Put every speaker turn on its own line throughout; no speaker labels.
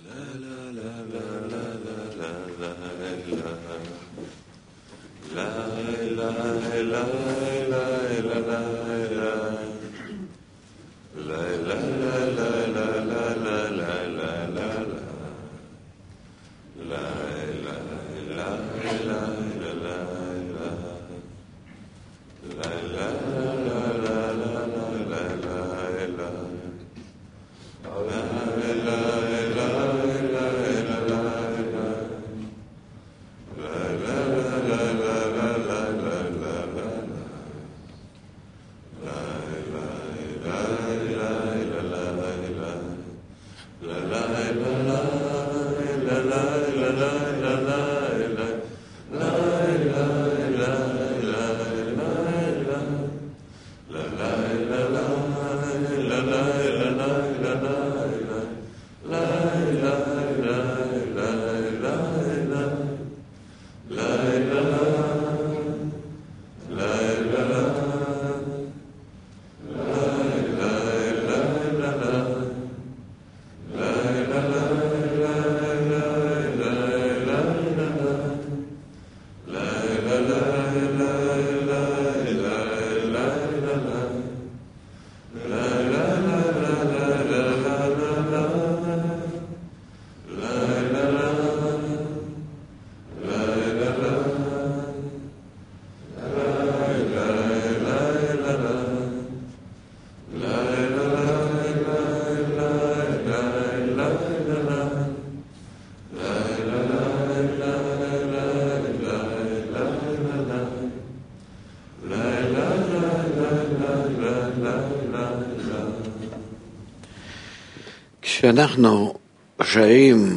כשאנחנו שרים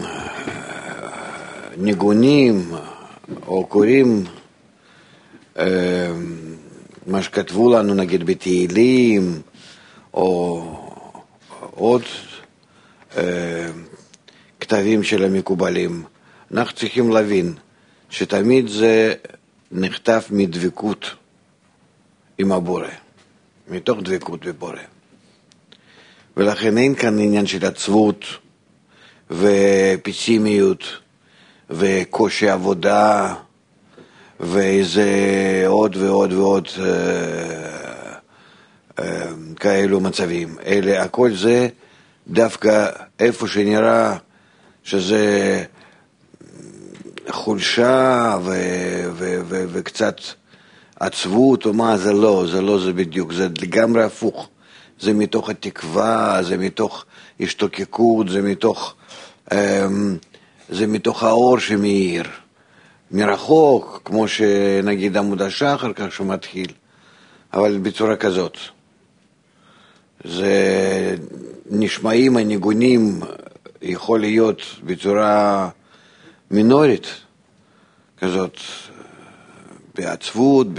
ניגונים או קוראים מה שכתבו לנו נגיד בתהילים או עוד כתבים של המקובלים, אנחנו צריכים להבין שתמיד זה נכתב מדבקות עם הבורא, מתוך דבקות בבורא. ולכן אין כאן עניין של עצבות ופסימיות וקושי עבודה ואיזה עוד ועוד ועוד כאלו מצבים. אלה, הכל זה דווקא איפה שנראה שזה חולשה וקצת עצבות או מה, זה לא, זה בדיוק, זה לגמרי הפוך. זה מתוך התקווה, זה מתוך השתוקקות, זה מתוך האור שמאיר. מרחוק, כמו שנגיד עמוד השחר, כך שהוא מתחיל, אבל בצורה כזאת. זה נשמעים הניגונים, יכול להיות בצורה מינורית, כזאת, בעצבות,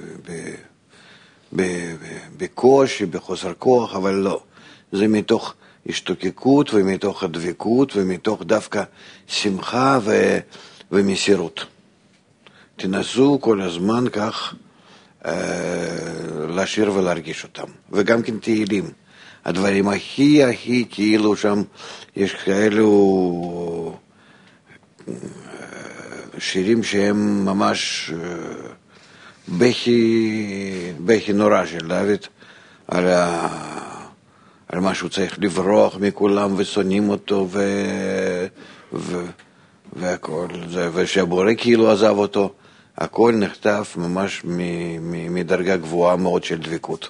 בקושי, בחוסר כוח, אבל לא. זה מתוך השתוקקות ומתוך הדבקות ומתוך דווקא שמחה ומסירות. תנסו כל הזמן כך לשיר ולהרגיש אותם. וגם כן תהילים. הדברים הכי כאילו שם יש כאלו שירים שהם ממש בכי נורא של דוד על מה שהוא צריך לברוח מכולם ושונאים אותו והכל זה, ושהבורא כאילו עזב אותו. הכל נכתב ממש מדרגה גבוהה מאוד של דבקות.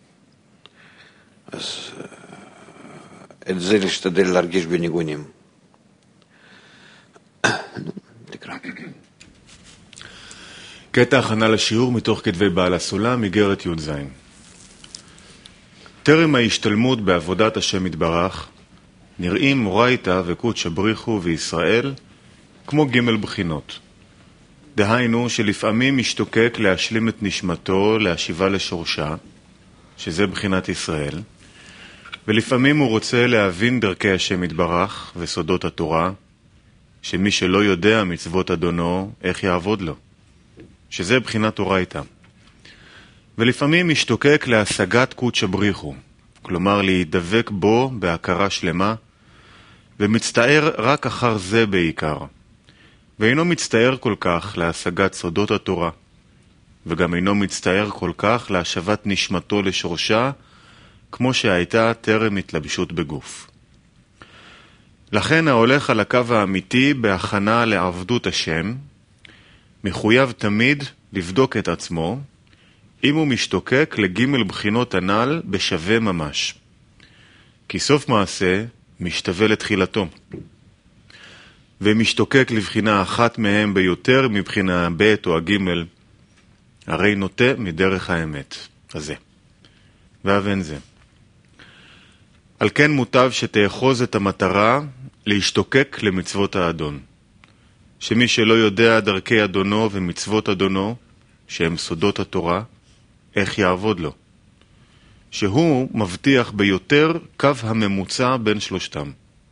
אז את זה להשתדל להרגיש בניגונים. תקרא.
קטע הכנה לשיעור מתוך כתבי בעל הסולם, איגרת י"ז. טרם ההשתלמות בעבודת השם יתברך, נראים אורייתא וקודש בריחו וישראל כמו ג' בחינות. דהיינו שלפעמים משתוקק להשלים את נשמתו, להשיבה לשורשה, שזה בחינת ישראל, ולפעמים הוא רוצה להבין דרכי השם יתברך וסודות התורה, שמי שלא יודע מצוות אדונו, איך יעבוד לו, שזה בחינת אורייתא. ולפעמים משתוקק להשגת קודש בריחו, כלומר להידבק בו בהכרה שלמה, ומצטער רק אחר זה בעיקר, ואינו מצטער כל כך להשגת סודות התורה, וגם אינו מצטער כל כך להשבת נשמתו לשורשה, כמו שהייתה טרם התלבשות בגוף. לכן ההולך על הקו האמיתי בהכנה לעבדות השם, מחויב תמיד לבדוק את עצמו, אם הוא משתוקק לג' בחינות הנ"ל בשווה ממש. כי סוף מעשה משתווה לתחילתו. ומשתוקק לבחינה אחת מהם ביותר מבחינה ב' או הג', הרי נוטה מדרך האמת הזה. ואבן זה. על כן מוטב שתאחוז את המטרה להשתוקק למצוות האדון. שמי שלא יודע דרכי אדונו ומצוות אדונו, שהם סודות התורה, איך יעבוד לו? שהוא מבטיח ביותר קו הממוצע בין שלושתם.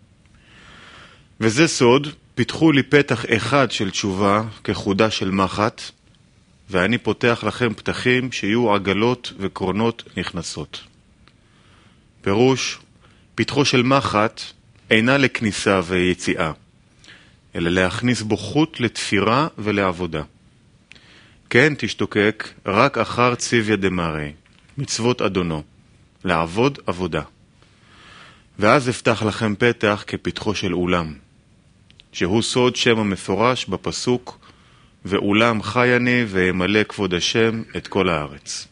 וזה סוד, פיתחו לי פתח אחד של תשובה כחודה של מחט, ואני פותח לכם פתחים שיהיו עגלות וקרונות נכנסות. פירוש, פתחו של מחט אינה לכניסה ויציאה, אלא להכניס בו חוט לתפירה ולעבודה. כן תשתוקק רק אחר ציוויה דמרי, מצוות אדונו, לעבוד עבודה. ואז אפתח לכם פתח כפתחו של אולם, שהוא סוד שם המפורש בפסוק, ואולם חי אני ואמלא כבוד השם את כל הארץ.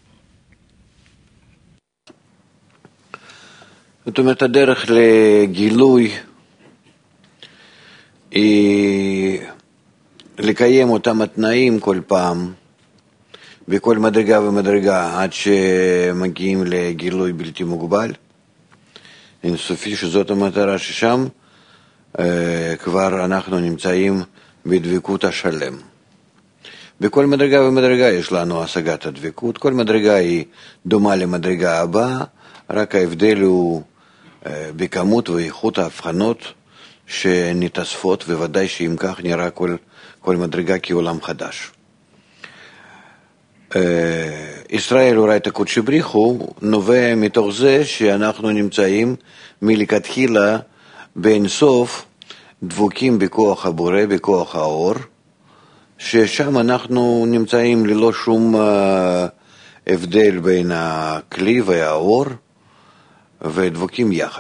זאת אומרת, הדרך לגילוי היא לקיים אותם התנאים כל פעם, בכל מדרגה ומדרגה, עד שמגיעים לגילוי בלתי מוגבל, אינסופי, שזאת המטרה, ששם כבר אנחנו נמצאים בדבקות השלם. בכל מדרגה ומדרגה יש לנו השגת הדבקות, כל מדרגה היא דומה למדרגה הבאה, רק ההבדל הוא בכמות ואיכות ההבחנות שנתאספות, וודאי שאם כך נראה כל מדרגה כעולם חדש. ישראל אורייתא קודשא בריחו נובע מתוך זה שאנחנו נמצאים מלכתחילה באינסוף דבוקים בכוח הבורא, בכוח האור, ששם אנחנו נמצאים ללא שום הבדל בין הכלי והאור, ודבוקים יחד.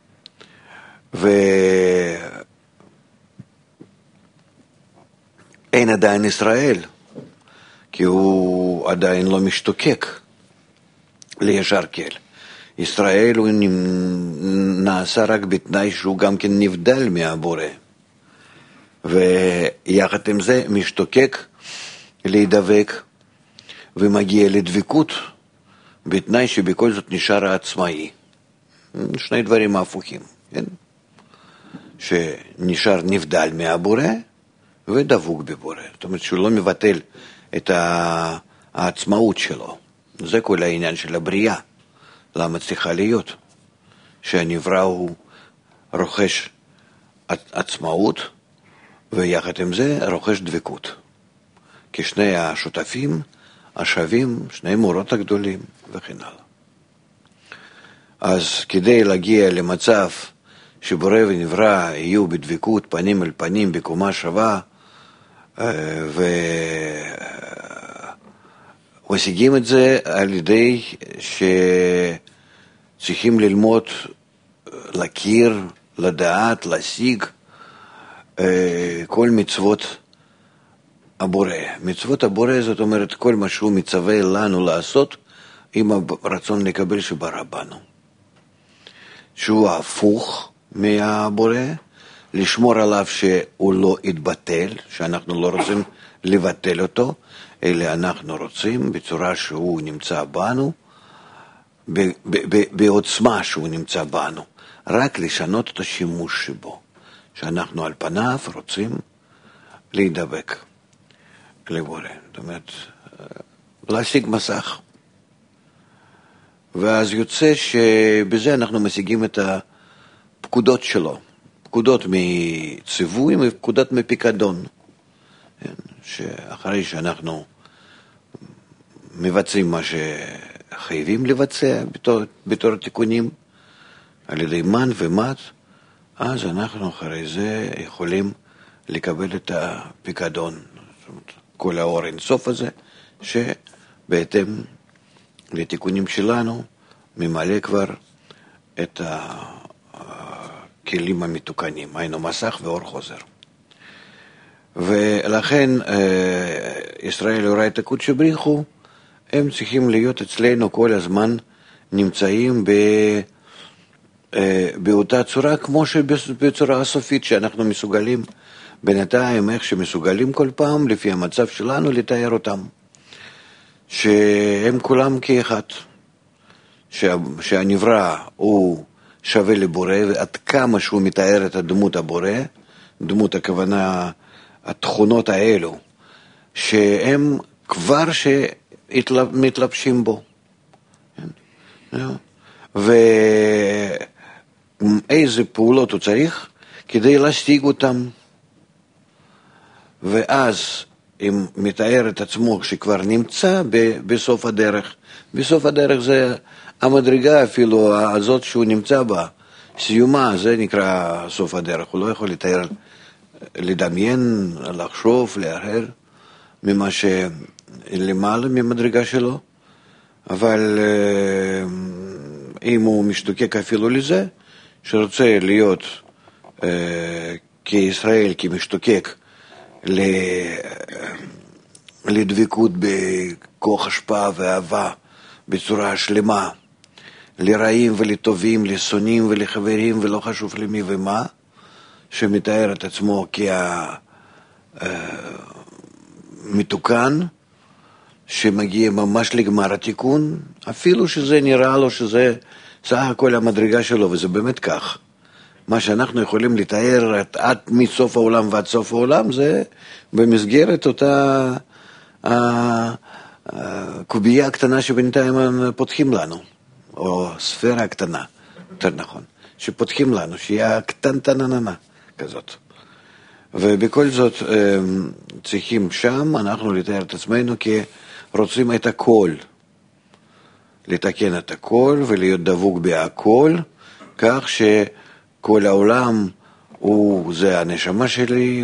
ואין עדיין ישראל, כי הוא עדיין לא משתוקק לישר כל. ישראל הוא נעשה רק בתנאי שהוא גם כן נבדל מהבורא. ויחד עם זה משתוקק להידבק ומגיע לדבקות בתנאי שבכל זאת נשאר העצמאי. שני דברים הפוכים, כן? שנשאר נבדל מהבורא ודבוק בבורא. זאת אומרת שהוא לא מבטל את העצמאות שלו. זה כל העניין של הבריאה. למה צריכה להיות? שהנברא הוא רוכש עצמאות, ויחד עם זה רוכש דבקות. כשני השותפים, השווים, שני מורות הגדולים וכן הלאה. אז כדי להגיע למצב שבורא ונברא יהיו בדבקות פנים אל פנים בקומה שווה, ומשיגים את זה על ידי שצריכים ללמוד, להכיר, לדעת, להשיג כל מצוות הבורא. מצוות הבורא זאת אומרת כל מה שהוא מצווה לנו לעשות עם הרצון לקבל שברא בנו. שהוא הפוך מהבורא, לשמור עליו שהוא לא יתבטל, שאנחנו לא רוצים לבטל אותו, אלא אנחנו רוצים בצורה שהוא נמצא בנו, בעוצמה שהוא נמצא בנו, רק לשנות את השימוש שבו, שאנחנו על פניו רוצים להידבק לבורא. זאת אומרת, להשיג מסך. ואז יוצא שבזה אנחנו משיגים את הפקודות שלו, פקודות מציווי ופקודות מפיקדון, שאחרי שאנחנו מבצעים מה שחייבים לבצע בתור תיקונים, על ידי מן ומט, אז אנחנו אחרי זה יכולים לקבל את הפיקדון, זאת אומרת, כל האור אינסוף הזה, שבהתאם לתיקונים שלנו ממלא כבר את הכלים המתוקנים, היינו מסך ואור חוזר. ולכן ישראל אורייתא קודשא בריחו, הם צריכים להיות אצלנו כל הזמן נמצאים באותה צורה, כמו שבצורה הסופית שאנחנו מסוגלים בינתיים, איך שמסוגלים כל פעם לפי המצב שלנו לתאר אותם, שהם כולם כאחד, שהנברא הוא שווה לבורא, ועד כמה שהוא מתאר את הדמות הבורא, דמות הכוונה התכונות האלו, שהם כבר שמתלבשים בו. ואיזה פעולות הוא צריך כדי להשיג אותם. ואז אם מתאר את עצמו שכבר נמצא בסוף הדרך, בסוף הדרך זה המדרגה אפילו הזאת שהוא נמצא בה, סיומה, זה נקרא סוף הדרך. הוא לא יכול לתאר, לדמיין, לחשוב, להרהר ממה שלמעלה ממדרגה שלו, אבל אם הוא משתוקק אפילו לזה, שרוצה להיות כישראל, כמשתוקק לדבקות בכוח השפעה ואהבה בצורה שלמה, לרעים ולטובים, לשונאים ולחברים ולא חשוב למי ומה, שמתאר את עצמו כמתוקן, שמגיע ממש לגמר התיקון, אפילו שזה נראה לו שזה סך הכל המדרגה שלו, וזה באמת כך. מה שאנחנו יכולים לתאר עד מסוף העולם ועד סוף העולם, זה במסגרת אותה הקובייה הקטנה שבינתיים פותחים לנו, או ספירה הקטנה, יותר נכון, שפותחים לנו, שהיא הקטנטננה כזאת. ובכל זאת צריכים שם, אנחנו לתאר את עצמנו רוצים את הכל, לתקן את הכל ולהיות דבוק בהכל, כך שכל העולם זה הנשמה שלי,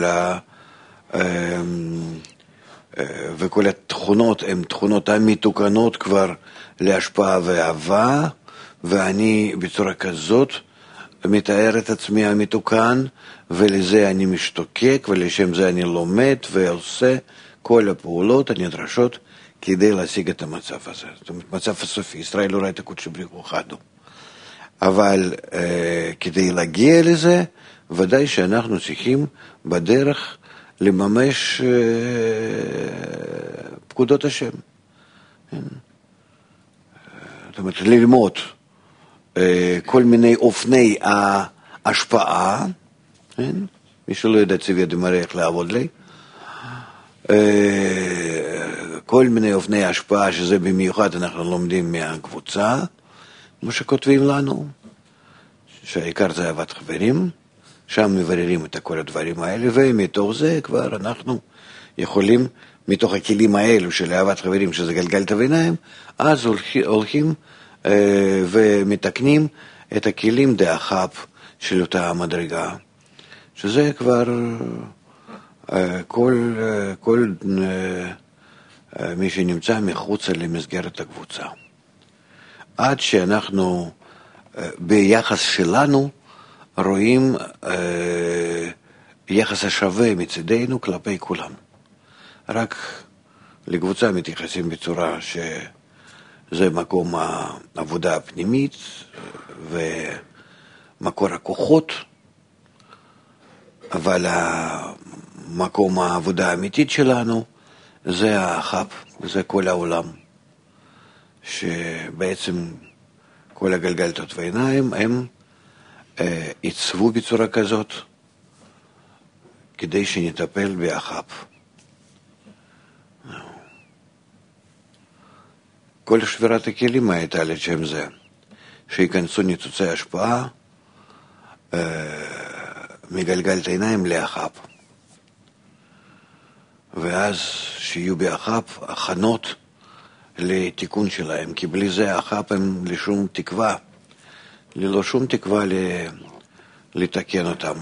וכל התכונות הן תכונות המתוקנות כבר להשפעה ואהבה, ואני בצורה כזאת מתאר את עצמי המתוקן, ולזה אני משתוקק, ולשם זה אני לומד ועושה כל הפעולות הנדרשות כדי להשיג את המצב הזה. זאת אומרת, מצב הסופי, ישראל אורייתא קודשא בריחו חד הוא. אבל כדי להגיע לזה, ודאי שאנחנו צריכים בדרך לממש פקודות השם. זאת אומרת, ללמוד כל מיני אופני ההשפעה, מי שלא יודע צביה דמראה איך לעבוד לי, כל מיני אופני ההשפעה, שזה במיוחד אנחנו לומדים מהקבוצה, כמו שכותבים לנו, שהעיקר זה אהבת חברים, שם מבררים את כל הדברים האלה, ומתוך זה כבר אנחנו יכולים, מתוך הכלים האלו של אהבת חברים, שזה גלגל הביניים, אז הולכים ומתקנים את הכלים דאחב של אותה המדרגה, שזה כבר כל מי שנמצא מחוץ למסגרת הקבוצה. עד שאנחנו ביחס שלנו רואים יחס השווה מצדנו כלפי כולם. רק לקבוצה מתייחסים בצורה שזה מקום העבודה הפנימית ומקור הכוחות, אבל מקום העבודה האמיתית שלנו זה האחב, זה כל העולם, שבעצם כל הגלגלתות והעיניים הם עיצבו בצורה כזאת כדי שנטפל באחב. כל שבירת הכלים הייתה לשם זה, שיכנסו ניצוצי השפעה מגלגלת העיניים לאחב. ואז שיהיו באחב הכנות לתיקון שלהם, כי בלי זה האחב הם לשום תקווה, ללא שום תקווה לתקן אותם.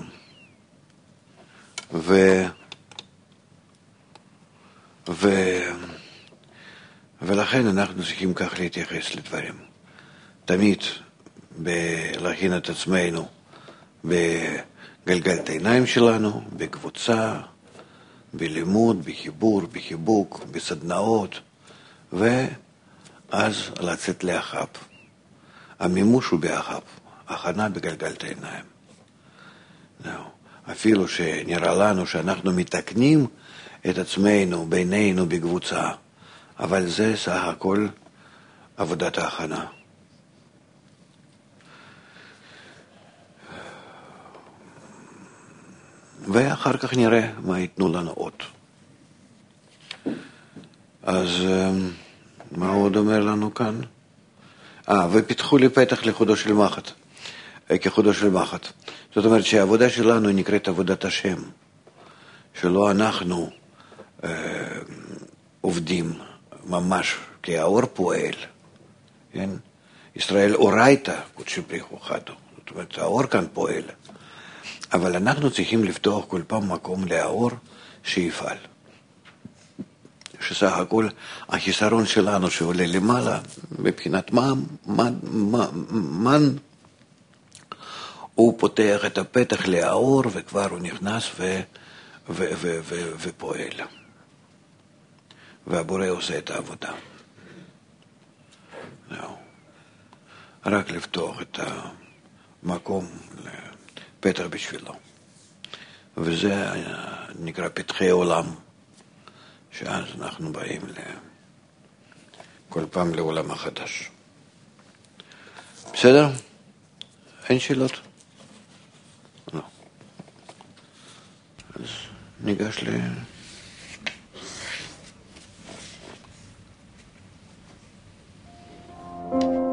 ולכן אנחנו צריכים כך להתייחס לדברים. תמיד להכין את עצמנו בגלגל את העיניים שלנו, בקבוצה, בלימוד, בחיבור, בחיבוק, בסדנאות, ואז לצאת לאחב. המימוש הוא באחב, הכנה בגלגל את העיניים. אפילו שנראה לנו שאנחנו מתקנים את עצמנו בינינו בקבוצה, אבל זה סך הכל עבודת ההכנה. ואחר כך נראה מה ייתנו לנו עוד. אז מה עוד אומר לנו כאן? ופיתחו לי פתח לחודו של מחט, כחודו של מחט. זאת אומרת שהעבודה שלנו נקראת עבודת השם, שלא אנחנו עובדים ממש, כי האור פועל. כן? ישראל אורייתא, קודשי בריחו חדו. זאת אומרת, האור כאן פועל. אבל אנחנו צריכים לפתוח כל פעם מקום לאור שיפעל. שסך הכל החיסרון שלנו שעולה למעלה, מבחינת מן, הוא פותח את הפתח לאור וכבר הוא נכנס ופועל. והבורא עושה את העבודה. רק לפתוח את המקום לפתח בשבילו. וזה נקרא פתחי עולם, שאז אנחנו באים כל פעם לעולם החדש. בסדר? אין שאלות? לא. אז ניגש ל...